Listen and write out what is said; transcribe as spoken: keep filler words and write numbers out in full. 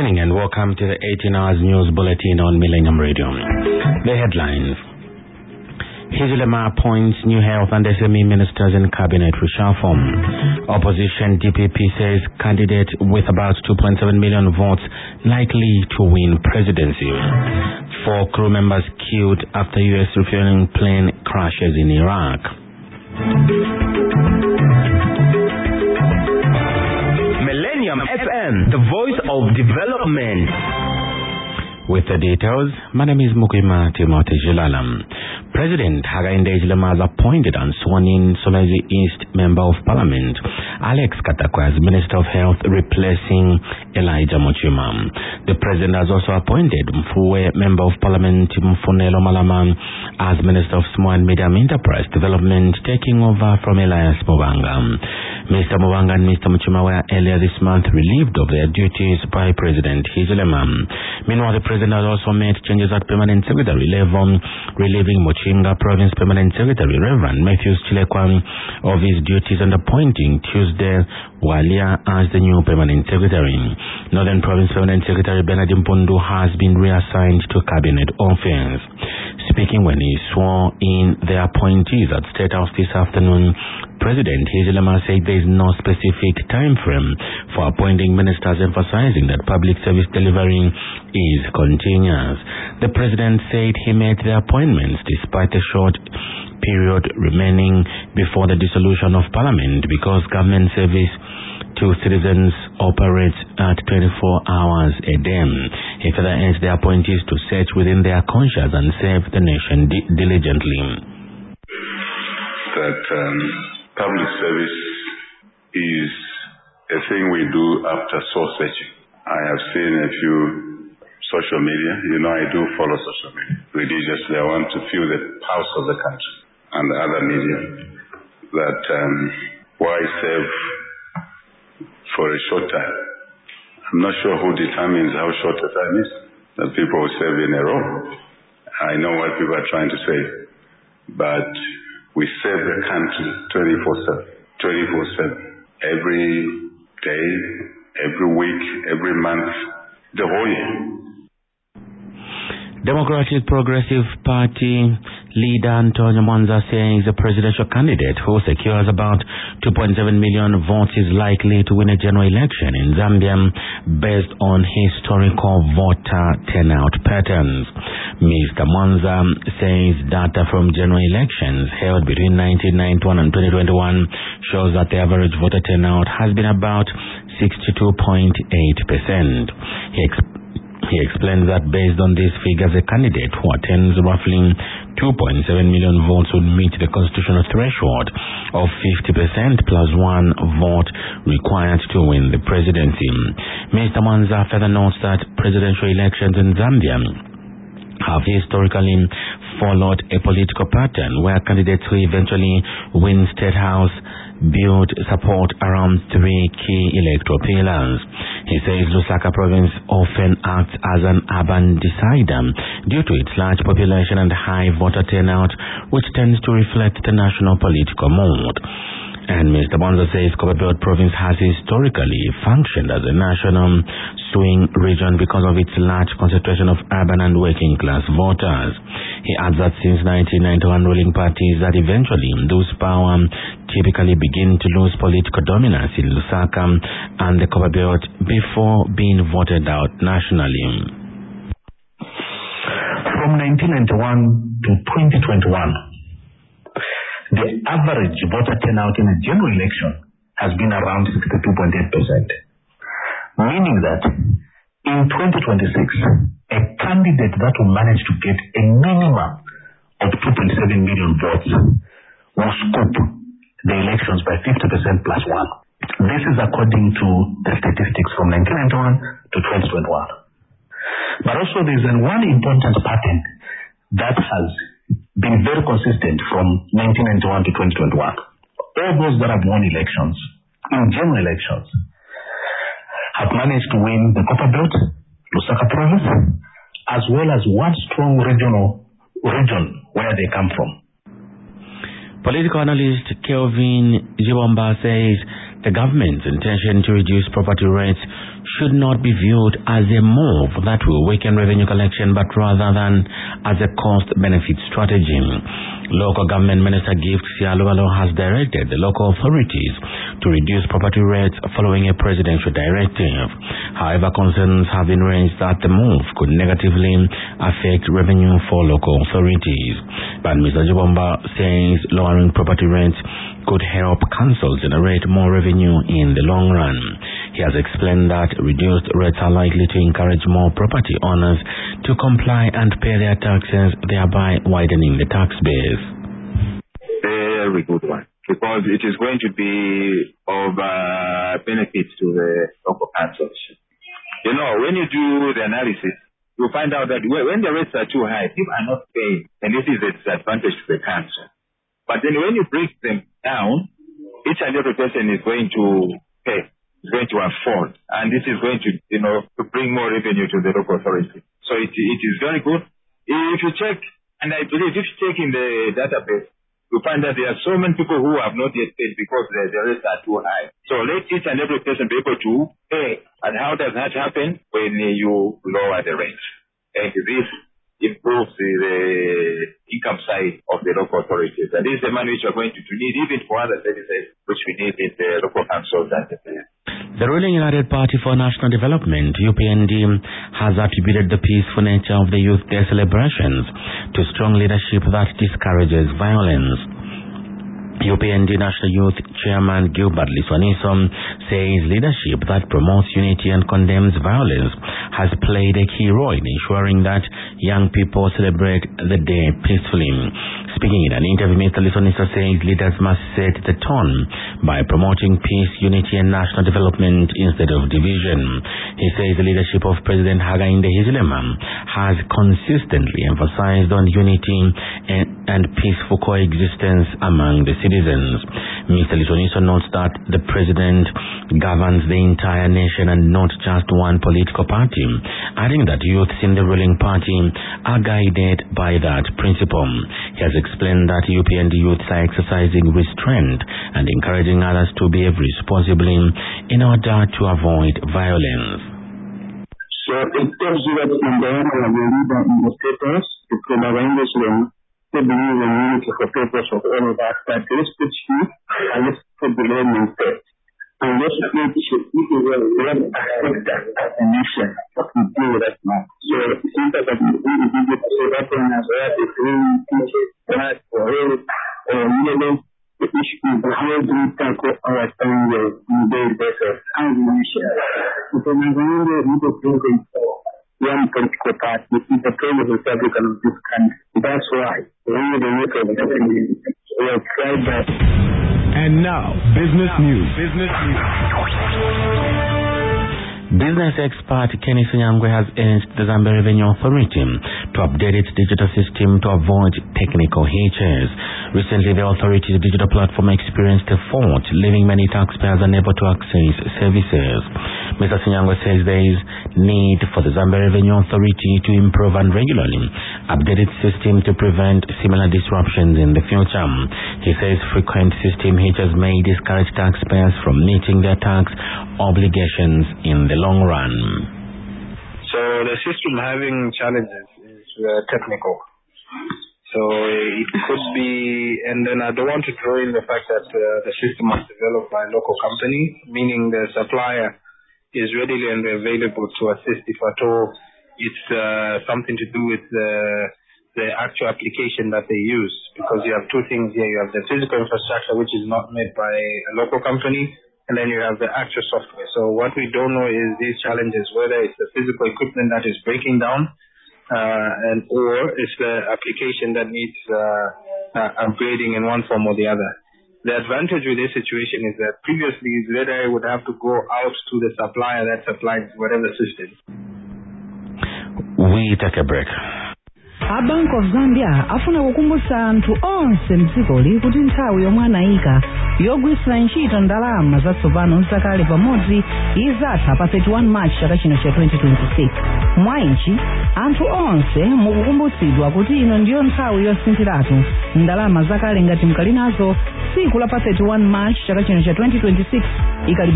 morning and welcome to the eighteen hours news bulletin on Millennium Radio. The headlines. Hezbollah appoints new health and S M E ministers in cabinet reshuffle. Opposition D P P says candidate with about two point seven million votes likely to win presidency. Four crew members killed after U S refueling plane crashes in Iraq. Millennium F M, the voice of development. With the details, my name is Mukima Timothy Jilalam. President Hakainde Hichilema has appointed and sworn in Sulawesi East Member of Parliament Alex Katakwa as Minister of Health, replacing Elijah Muchima. The President has also appointed Mfuwe Member of Parliament Mfunelo Malama as Minister of Small and Medium Enterprise Development, taking over from Elias Mubanga. Mister Mubanga and Mister Muchima were earlier this month relieved of their duties by President Hichilema. Meanwhile, the President has also made changes at Permanent Secretary level, relieving Muchinga Province Permanent Secretary Reverend Matthews Chilekwa of his duties and appointing Tuesday Walia as the new Permanent Secretary. Northern Province Permanent Secretary Bernard Mpundu has been reassigned to Cabinet Office. Speaking when he swore in the appointees at State House this afternoon, President Hichilema said there is no specific time frame for appointing ministers, emphasizing that public service delivery is continuous. The President said he made the appointments despite a short period remaining before the dissolution of Parliament because government service to citizens operates at twenty-four hours a day. He further urged the appointees to search within their conscience and serve the nation di- diligently. That um, public service is a thing we do after soul searching. I have seen a few social media. You know, I do follow social media religiously. I want to feel the pulse of the country and the other media. That um, why serve for a short time? I'm not sure who determines how short a time is. That people will serve in a row. I know what people are trying to say, but we serve the country twenty-four seven, twenty-four seven, every day, every week, every month, the whole year. Democratic Progressive Party leader Antonio Mwanza says a presidential candidate who secures about two point seven million votes is likely to win a general election in Zambia based on historical voter turnout patterns. Mister Mwanza says data from general elections held between nineteen ninety-one and twenty twenty-one shows that the average voter turnout has been about sixty-two point eight percent. He exp- He explains that based on these figures, a candidate who attains roughly two point seven million votes would meet the constitutional threshold of fifty percent plus one vote required to win the presidency. Mister Mwanza further notes that presidential elections in Zambia have historically followed a political pattern where candidates who eventually win State House build support around three key electoral pillars. He says Lusaka province often acts as an urban decider due to its large population and high voter turnout, which tends to reflect the national political mood. And Mister Bonza says Copperbelt province has historically functioned as a national swing region because of its large concentration of urban and working class voters. He adds that since nineteen ninety-one, ruling parties that eventually lose power typically begin to lose political dominance in Lusaka and the Copperbelt before being voted out nationally. From nineteen ninety-one to twenty twenty-one, the average voter turnout in a general election has been around sixty-two point eight percent, meaning that in twenty twenty-six, a candidate that will manage to get a minimum of two point seven million votes will scoop the elections by fifty percent plus one. This is according to the statistics from nineteen ninety-one to twenty twenty-one. But also there's one important pattern that has been very consistent from nineteen ninety-one to twenty twenty-one. All those that have won elections, in general elections, have managed to win the Copperbelt, Lusaka province, as well as one strong regional region where they come from. Political analyst Kelvin Jibomba says the government's intention to reduce property rates should not be viewed as a move that will weaken revenue collection, but rather than as a cost-benefit strategy. Local Government Minister Gift Sialualo has directed the local authorities to reduce property rates following a presidential directive. However, concerns have been raised that the move could negatively affect revenue for local authorities. But Mister Jibomba says lowering property rates could help councils generate more revenue in the long run. He has explained that reduced rates are likely to encourage more property owners to comply and pay their taxes, thereby widening the tax base. Very good one, because it is going to be of uh, benefit to the local councils. You know, when you do the analysis, you find out that when the rates are too high, people are not paying, and this is a disadvantage to the council. But then when you break them down, each and every person is going to pay, is going to afford, and this is going to, you know, to bring more revenue to the local authority. So it, it is very good. If you check, and I believe if you check in the database, you find that there are so many people who have not yet paid because the, the rates are too high. So let each and every person be able to pay. And how does that happen? When you lower the rates. And this improves the, the income side of the local authorities. And this is the money which we are going to, to need even for other services which we need in the local councils and the The ruling United Party for National Development, U P N D, has attributed the peaceful nature of the Youth Day celebrations to strong leadership that discourages violence. U P N D National Youth Chairman Gilbert Liswaniso says leadership that promotes unity and condemns violence has played a key role in ensuring that young people celebrate the day peacefully. Speaking in an interview, Mister Liswaniso says leaders must set the tone by promoting peace, unity and national development instead of division. He says the leadership of President Hakainde Hichilema has consistently emphasized on unity and, and peaceful coexistence among the citizens. Mister Liswaniso notes that the president governs the entire nation and not just one political party, adding that youths in the ruling party are guided by that principle. He has explained that U P N D youths are exercising restraint and encouraging others to behave responsibly in order to avoid violence. So it tells you that in the area of the leader in the status, the English to believe in unity for purpose of all of us, that let's put you and let's put the learning first. And let's put you will let affect that as a nation, what we do right now. So it seems that we need to say that one as well, if we teach it, that or all, or really, the issue is how do we tackle our time in the better as a nation. Because I'm going to look at programs for one political party is the president Republican of this country. That's why we need to look at the government. We have tried that. And now, business news. Business news. Business expert Kenny Sunyangwe has urged the Zambia Revenue Authority to update its digital system to avoid technical hitches. Recently, the authority's digital platform experienced a fault, leaving many taxpayers unable to access services. Mister Sunyangwe says there is need for the Zambia Revenue Authority to improve and regularly update its system to prevent similar disruptions in the future. He says frequent system hitches may discourage taxpayers from meeting their tax obligations in the long run. So the system having challenges is uh, technical. So it could be, and then I don't want to throw in the fact that uh, the system was developed by a local company, meaning the supplier is readily and available to assist if at all it's uh, something to do with the, the actual application that they use. Because you have two things here. You have the physical infrastructure, which is not made by a local company, and then you have the actual software. So what we don't know is these challenges, whether it's the physical equipment that is breaking down, uh, and or it's the application that needs uh, uh, upgrading in one form or the other. The advantage with this situation is that previously Zeda would have to go out to the supplier that supplies whatever system. We take a break. A Bank of Zambia afuna kukumbutsa anthu onse mdzikoli kuti nthawi yomwe anayika yogwiritsa ntchito ndalama zatsopano zakale pamodzi izatha pa thirty-one March chaka chino cha twenty twenty-six. Mwainchi anthu onse mukukumbutsidwa kuti ino ndiyo nthawi yosinthiratu ndalama zakale ngati mkali nazo tsiku la pa thirty-one March chaka chino cha twenty twenty-six ikali